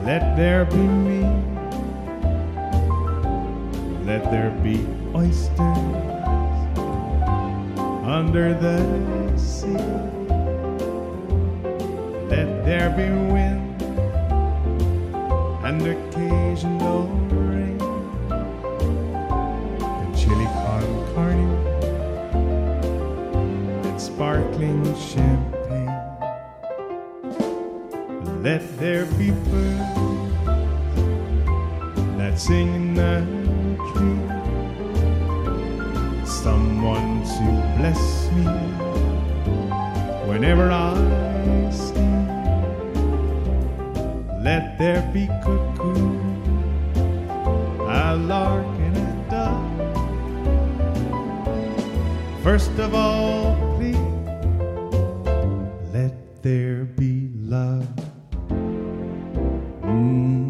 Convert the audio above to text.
Let there be me. Let there be oysters under the sea. Let there be wind and occasional rain and chili con carne and sparkling champagne. Let there be birds that sing in the tree. Someone to bless me whenever I sleep. Let there be cuckoo, a lark and a dove. First of all, please, let there be love.